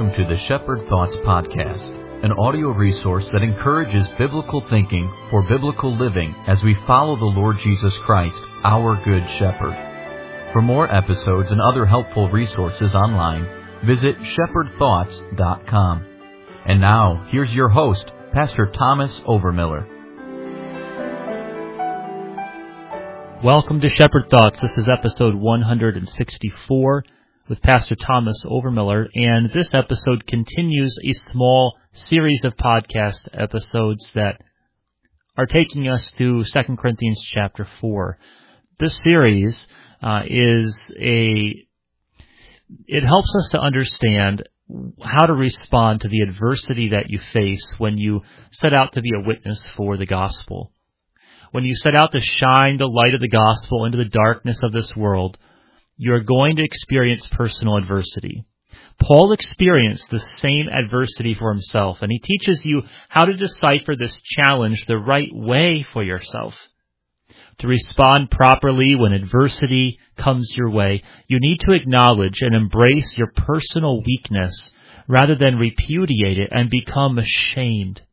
welcome to the Shepherd Thoughts Podcast, an audio resource that encourages biblical thinking for biblical living as we follow the Lord Jesus Christ, our Good Shepherd. For more episodes and other helpful resources online, visit shepherdthoughts.com. And now, here's your host, Pastor Thomas Overmiller. Welcome to Shepherd Thoughts. This is episode 164 with Pastor Thomas Overmiller, and this episode continues a small series of podcast episodes that are taking us through 2 Corinthians chapter 4. This series it helps us to understand how to respond to the adversity that you face when you set out to be a witness for the gospel. When you set out to shine the light of the gospel into the darkness of this world, you're going to experience personal adversity. Paul experienced the same adversity for himself, and he teaches you how to decipher this challenge the right way for yourself. To respond properly when adversity comes your way, you need to acknowledge and embrace your personal weakness rather than repudiate it and become ashamed.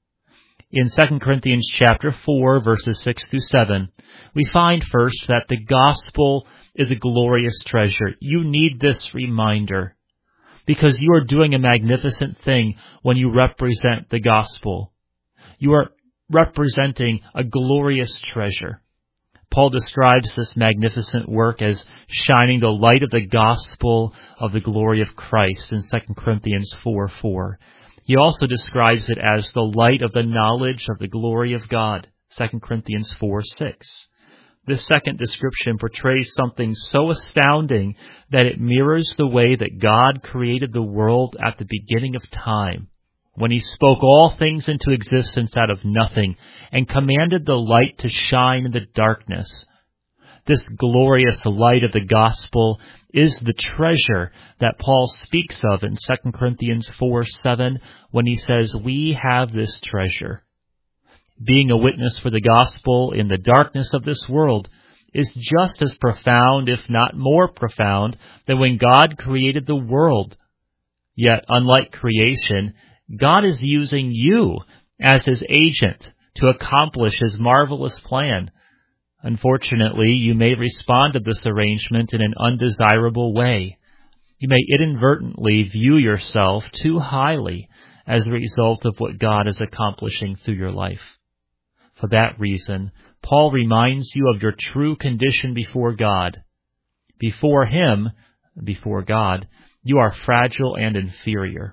In 2 Corinthians chapter 4, verses 6 through 7, we find first that the gospel is a glorious treasure. You need this reminder because you are doing a magnificent thing when you represent the gospel. You are representing a glorious treasure. Paul describes this magnificent work as shining the light of the gospel of the glory of Christ in 2 Corinthians 4:4. He also describes it as the light of the knowledge of the glory of God, 2 Corinthians 4:6. This second description portrays something so astounding that it mirrors the way that God created the world at the beginning of time, when He spoke all things into existence out of nothing and commanded the light to shine in the darkness. This glorious light of the gospel is the treasure that Paul speaks of in 2 Corinthians 4:7 when he says, "We have this treasure." Being a witness for the gospel in the darkness of this world is just as profound, if not more profound, than when God created the world. Yet, unlike creation, God is using you as His agent to accomplish His marvelous plan. Unfortunately, you may respond to this arrangement in an undesirable way. You may inadvertently view yourself too highly as a result of what God is accomplishing through your life. For that reason, Paul reminds you of your true condition before God. Before Him, before God, you are fragile and inferior.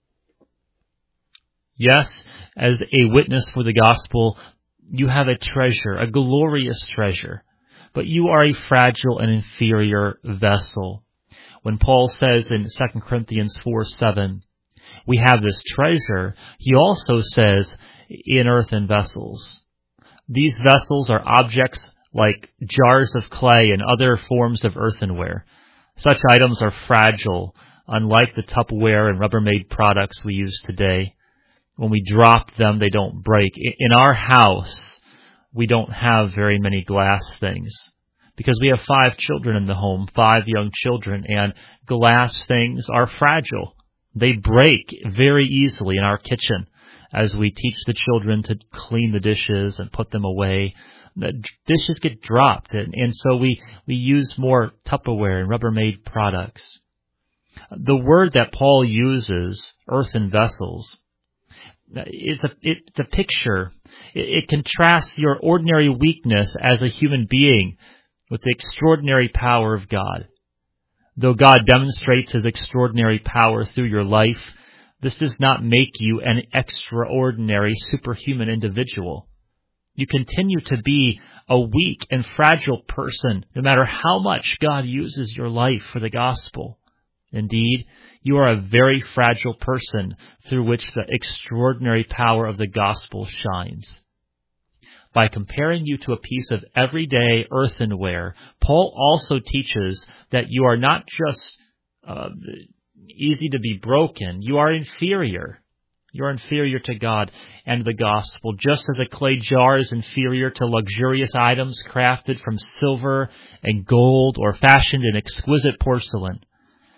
Yes, as a witness for the gospel, you have a treasure, a glorious treasure, but you are a fragile and inferior vessel. When Paul says in 2 Corinthians 4:7, we have this treasure, he also says in earthen vessels. These vessels are objects like jars of clay and other forms of earthenware. Such items are fragile, unlike the Tupperware and Rubbermaid products we use today. When we drop them, they don't break. In our house, we don't have very many glass things because we have 5 children in the home, 5 young children, and glass things are fragile. They break very easily in our kitchen as we teach the children to clean the dishes and put them away. The dishes get dropped, and so we use more Tupperware and Rubbermaid products. The word that Paul uses, earthen vessels, it's a picture. It contrasts your ordinary weakness as a human being with the extraordinary power of God. Though God demonstrates His extraordinary power through your life, this does not make you an extraordinary, superhuman individual. You continue to be a weak and fragile person, no matter how much God uses your life for the gospel. Indeed, you are a very fragile person through which the extraordinary power of the gospel shines. By comparing you to a piece of everyday earthenware, Paul also teaches that you are not just easy to be broken, you are inferior. You're inferior to God and the gospel, just as a clay jar is inferior to luxurious items crafted from silver and gold or fashioned in exquisite porcelain.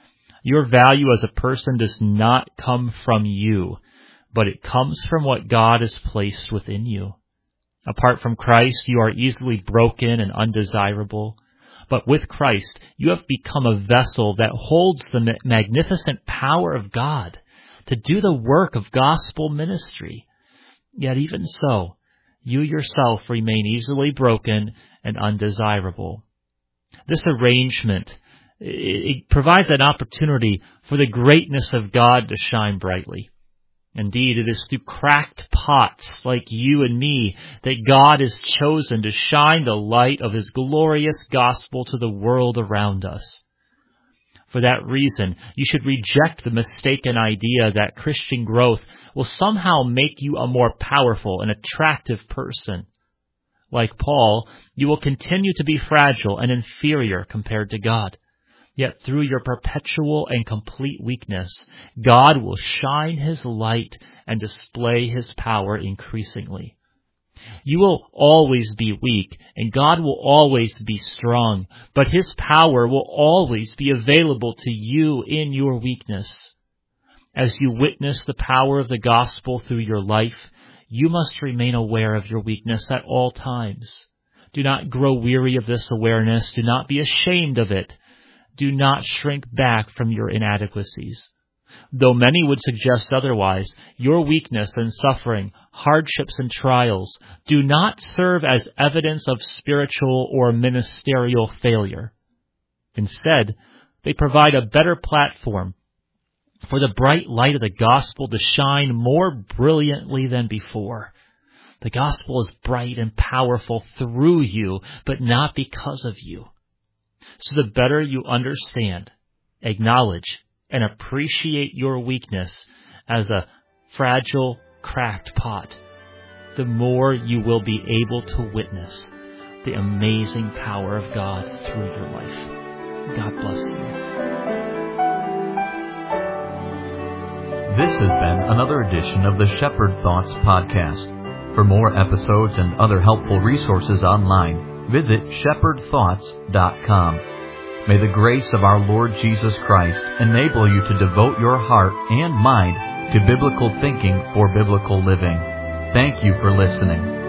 Your value as a person does not come from you, but it comes from what God has placed within you. Apart from Christ, you are easily broken and undesirable. But with Christ, you have become a vessel that holds the magnificent power of God to do the work of gospel ministry. Yet even so, you yourself remain easily broken and undesirable. This arrangement, it provides an opportunity for the greatness of God to shine brightly. Indeed, it is through cracked pots like you and me that God has chosen to shine the light of His glorious gospel to the world around us. For that reason, you should reject the mistaken idea that Christian growth will somehow make you a more powerful and attractive person. Like Paul, you will continue to be fragile and inferior compared to God. Yet through your perpetual and complete weakness, God will shine His light and display His power increasingly. You will always be weak, and God will always be strong, but His power will always be available to you in your weakness. As you witness the power of the gospel through your life, you must remain aware of your weakness at all times. Do not grow weary of this awareness. Do not be ashamed of it. Do not shrink back from your inadequacies. Though many would suggest otherwise, your weakness and suffering, hardships and trials do not serve as evidence of spiritual or ministerial failure. Instead, they provide a better platform for the bright light of the gospel to shine more brilliantly than before. The gospel is bright and powerful through you, but not because of you. So the better you understand, acknowledge, and appreciate your weakness as a fragile, cracked pot, the more you will be able to witness the amazing power of God through your life. God bless you. This has been another edition of the Shepherd Thoughts Podcast. For more episodes and other helpful resources online, visit shepherdthoughts.com. May the grace of our Lord Jesus Christ enable you to devote your heart and mind to biblical thinking for biblical living. Thank you for listening.